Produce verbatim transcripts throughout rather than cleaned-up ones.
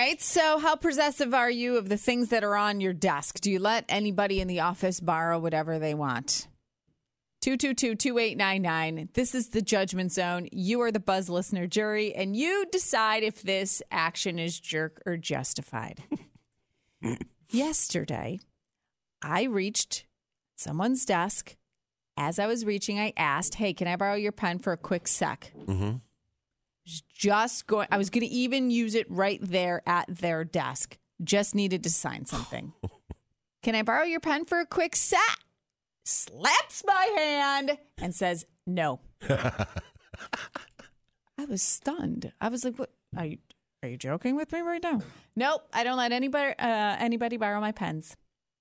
right. So how possessive are you of the things that are on your desk? Do you let anybody in the office borrow whatever they want? two two two, two eight nine nine. This is the Judgment Zone. You are the Buzz listener jury, and you decide if this action is jerk or justified. Yesterday, I reached someone's desk. As I was reaching, I asked, hey, can I borrow your pen for a quick sec? Mm-hmm. Just going, I was going to even use it right there at their desk. Just needed to sign something. Can I borrow your pen for a quick sec? Slaps my hand and says, no. I was stunned. I was like, what? Are you, are you joking with me right now? Nope. I don't let anybody, uh, anybody borrow my pens.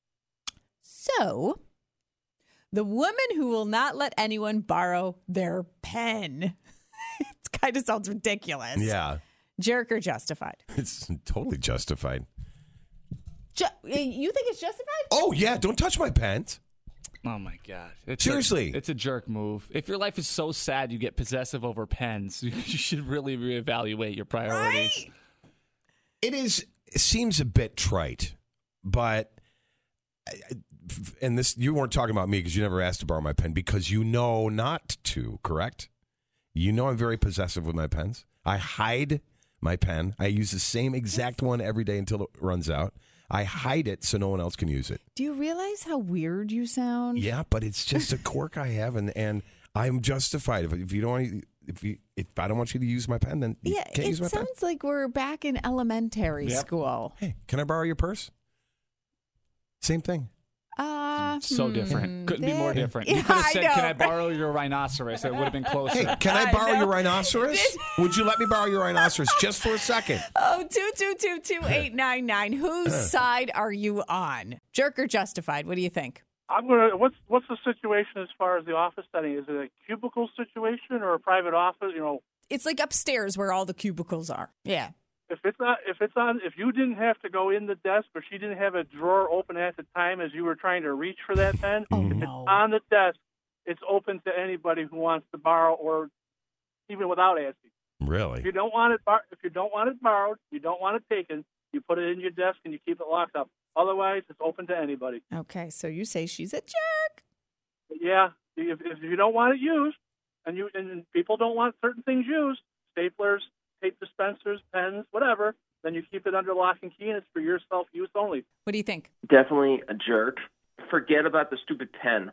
So the woman who will not let anyone borrow their pen. It kind of sounds ridiculous. Yeah. Jerk or justified? It's totally justified. Ju- you think it's justified? Oh, yeah. Don't touch my pens. Oh, my God. It's Seriously. A, it's a jerk move. If your life is so sad you get possessive over pens, you should really reevaluate your priorities. Right? It is. It seems a bit trite, but, and this, you weren't talking about me because you never asked to borrow my pen because you know not to, correct? You know I'm very possessive with my pens. I hide my pen. I use the same exact one every day until it runs out. I hide it so no one else can use it. Do you realize how weird you sound? Yeah, but it's just a quirk I have, and, and I'm justified. If, if you don't, want, if you, if I don't want you to use my pen, then you Yeah, can't it use my pen. sounds like we're back in elementary Yep. school. Hey, can I borrow your purse? Same thing. Uh, So hmm, different. Couldn't be that- more different. Yeah, You could have I said, know, can I right? borrow your rhinoceros? It would have been closer. Hey, can I I borrow know. your rhinoceros? Would you let me borrow your rhinoceros just for a second? Oh, two two two two eight nine nine. Whose side are you on? Jerk or justified? What do you think? I'm gonna. What's what's the situation as far as the office setting? Is it a cubicle situation or a private office? You know, It's like upstairs where all the cubicles are. Yeah. if it's not, if it's on, if you didn't have to go in the desk, or she didn't have a drawer open at the time as you were trying to reach for that pen, Oh, if no. it's on the desk, it's open to anybody who wants to borrow, or even without asking. If Really? you don't want it, bar- if you don't want it borrowed, you don't want it taken, you put it in your desk and you keep it locked up. Otherwise, it's open to anybody. Okay, so you say she's a jerk. But yeah, if, if you don't want it used, and you and people don't want certain things used, staplers, tape dispensers, pens, whatever, then you keep it under lock and key, and it's for your self-use only. What do you think? Definitely a jerk. Forget about the stupid pen.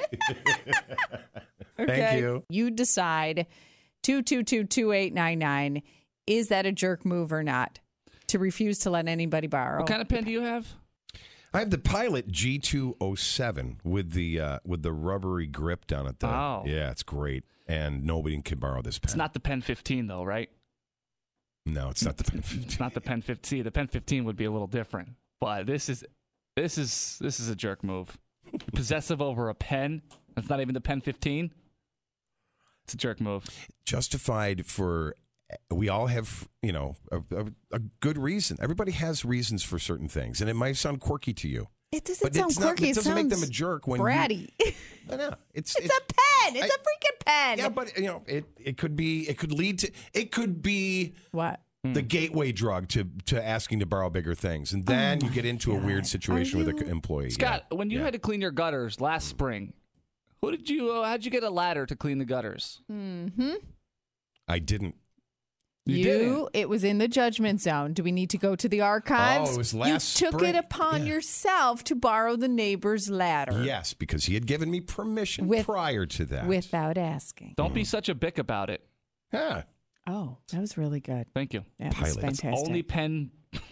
Thank you. You decide. two two two, two eight nine nine. Is that a jerk move or not? To refuse to let anybody borrow. What kind of pen do you have? I have the Pilot G two oh seven with the uh, with the rubbery grip down at the. Oh. Yeah, it's great, and nobody can borrow this pen. It's not the Pen fifteen, though, right? No, it's not the pen. It's not the Pen fifteen. The Pen fifteen would be a little different. But this is this is this is a jerk move. Possessive over a pen. That's not even the Pen fifteen. It's a jerk move. Justified for. We all have, you know, a, a, a good reason. Everybody has reasons for certain things, and it might sound quirky to you. It doesn't But sound it's not, quirky. it doesn't make them a sounds jerk when bratty. You, I know it's It's a pen. It's I- a freaking pen. yeah, but you know, it it could be it could lead to it could be What? the gateway drug to to asking to borrow bigger things, and then Oh you get into a God. weird situation Are with you- an employee. Scott, Yeah. when you Yeah. had to clean your gutters last spring, who did you? Uh, how'd you get a ladder to clean the gutters? Mm-hmm. I didn't. You You, didn't. it was in the judgment zone. Do we need to go to the archives? Oh, it was last You took spring. it upon Yeah. yourself to borrow the neighbor's ladder. Yes, because he had given me permission With- prior to that. Without asking. Don't be such a bick about it. yeah. Oh, that was really good. Thank you. That was Pilot. That's fantastic. Only pen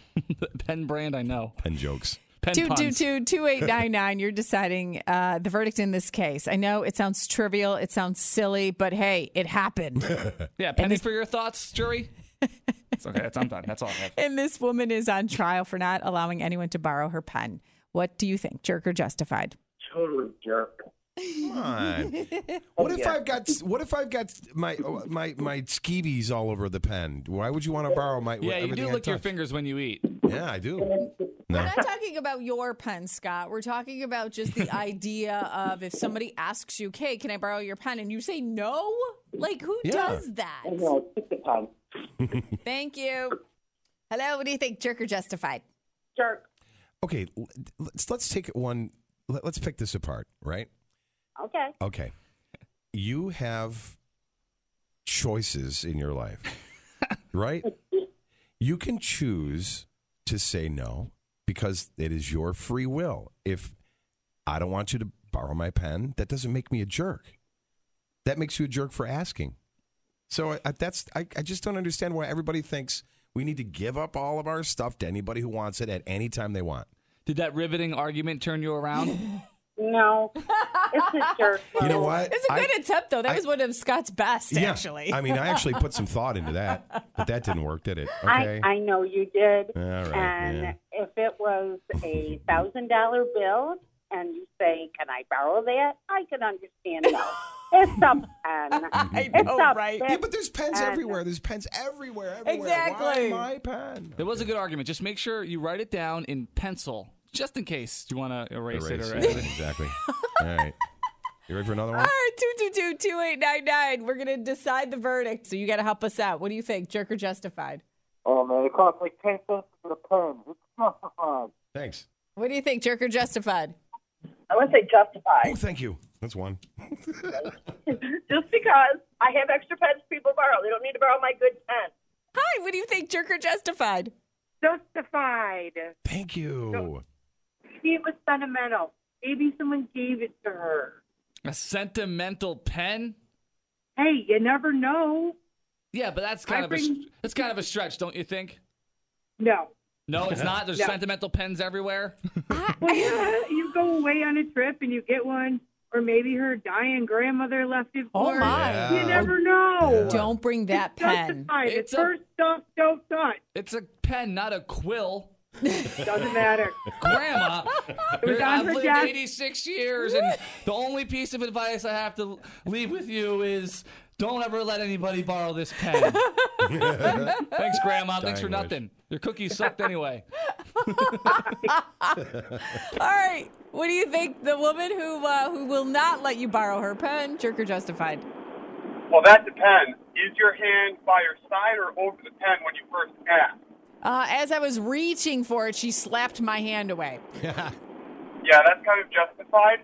pen brand I know. Pen jokes. Pen Two two puns. two two eight nine nine. You're deciding uh, the verdict in this case. I know it sounds trivial, it sounds silly, but hey, it happened. Yeah, penny for your thoughts, jury. It's okay. That's, I'm done. That's all I have. And this woman is on trial for not allowing anyone to borrow her pen. What do you think, jerk or justified? Totally jerk. Come on. What if yeah. I've got what if I've got my my my skeevies all over the pen? Why would you want to borrow my? Yeah, you everything do I lick your touch? fingers when you eat. Yeah, I do. We're No. not talking about your pen, Scott. We're talking about just the idea of if somebody asks you, "Hey, can I borrow your pen?" and you say no. Like, who Yeah. does that? No, keep the pen. Thank you. Hello, what do you think? Jerk or justified? Jerk. Okay, l- let's let's take one. let- Let's pick this apart, right? Okay. Okay, you have choices in your life, right? You can choose to say no because it is your free will. If I don't want you to borrow my pen, that doesn't make me a jerk. That makes you a jerk for asking. So I, that's I, I just don't understand why everybody thinks we need to give up all of our stuff to anybody who wants it at any time they want. Did that riveting argument turn you around? No. It's a jerk. You know what? It's a good I- attempt, though. That I- was one of Scott's best, Yeah. actually. I mean, I actually put some thought into that, but that didn't work, did it? Okay. I, I know you did. All right, and yeah. if it was a thousand dollar bill and you say, "Can I borrow that?" I can understand. No, it's a pen. I It's know, a right? pen. Yeah, but there's pens And- everywhere. There's pens everywhere. everywhere. Exactly. Why my pen? It was a good argument. Just make sure you write it down in pencil, just in case you want to erase, Erase it or it. anything. Exactly. All right. You ready for another All one? right, two two two, two eight nine nine. We're going to decide the verdict. So you got to help us out. What do you think? Jerk or justified? Oh, man, it costs like ten cents for the pen. It's justified. Thanks. What do you think? Jerk or justified? I would say justified. Oh, thank you. That's one. Just because I have extra pens people borrow. They don't need to borrow my good pen. Hi, what do you think? Jerk or justified? Justified. Thank you. It was sentimental. Maybe someone gave it to her. A sentimental pen? Hey, you never know. Yeah, but that's kind I of a bring- that's kind of a stretch, don't you think? No. No, it's not. There's No. sentimental pens everywhere. Well, yeah, you go away on a trip and you get one, or maybe her dying grandmother left it Oh, for her. my. Yeah. You never know. Don't bring that It's pen. justified. It's It's a- her stuff, don't touch. It's a pen, not a quill. Doesn't matter. Grandma, was on I've her lived desk. eighty-six years, and the only piece of advice I have to leave with you is don't ever let anybody borrow this pen. Thanks, Grandma. Thanks for Dying wish. nothing. Your cookies sucked anyway. All right. What do you think? The woman who uh, who will not let you borrow her pen, jerk or justified? Well, that depends. Is your hand by your side or over the pen when you first ask? Uh, as I was reaching for it, she slapped my hand away. Yeah, that's kind of justified.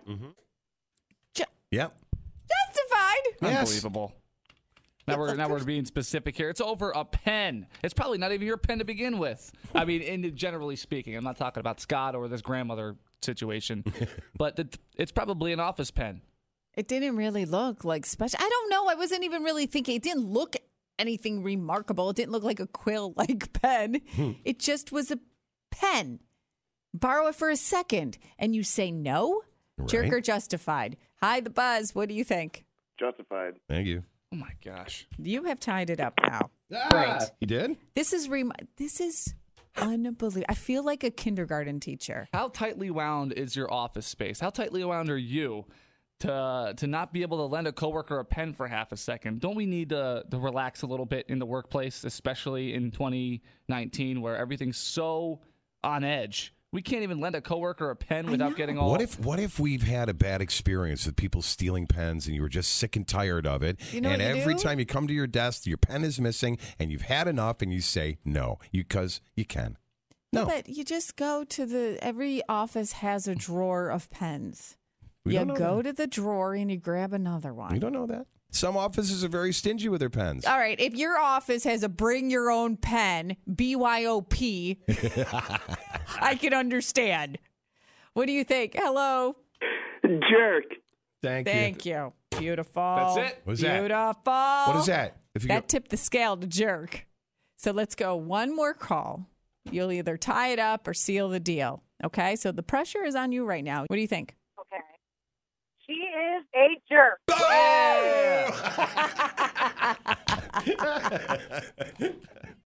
Yep. Justified. Yes. Unbelievable. Now we're now we're being specific here. It's over a pen. It's probably not even your pen to begin with. I mean, in generally speaking, I'm not talking about Scott or this grandmother situation, but it, it's probably an office pen. It didn't really look like special. I don't know. I wasn't even really thinking. It didn't look anything remarkable. It didn't look like a quill-like pen. It just was a pen. Borrow it for a second, and you say no? Jerk Right. or justified? Hi, the buzz. What do you think? Justified. Thank you. Oh my gosh. You have tied it up now. Great. You did? This is rem- this is unbelievable. I feel like a kindergarten teacher. How tightly wound is your office space? How tightly wound are you to to not be able to lend a coworker a pen for half a second? Don't we need to, to relax a little bit in the workplace, especially in twenty nineteen where everything's so on edge? We can't even lend a coworker a pen without getting all. What if what if we've had a bad experience with people stealing pens and you were just sick and tired of it? You know and what you every do? time you come to your desk, your pen is missing and you've had enough and you say no, because you can. No. But you just go to the, every office has a drawer of pens. We you don't know go that. to the drawer and you grab another one. You don't know that. Some offices are very stingy with their pens. All right, if your office has a bring your own pen, B Y O P, I can understand. What do you think? Hello. Jerk. Thank, you. Thank you. Beautiful. That's it? What is that? Beautiful. What is that? If you That go, tipped the scale to jerk. So let's go one more call. You'll either tie it up or seal the deal. Okay, so the pressure is on you right now. What do you think? Okay. She is a jerk. Oh!